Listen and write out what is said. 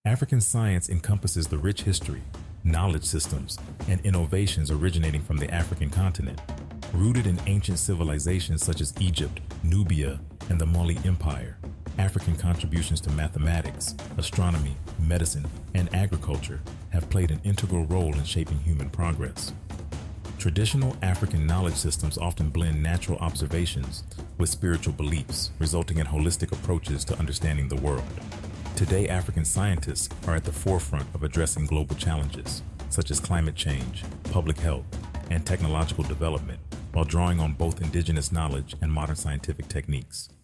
African science encompasses the rich history, knowledge systems, and innovations originating from the African continent. Rooted in ancient civilizations such as Egypt, Nubia, and the Mali Empire, African contributions to mathematics, astronomy, medicine, and agriculture have played an integral role in shaping human progress. Traditional African knowledge systems often blend natural observations with spiritual beliefs, resulting in holistic approaches to understanding the world. Today, African scientists are at the forefront of addressing global challenges, such as climate change, public health, and technological development, while drawing on both indigenous knowledge and modern scientific techniques.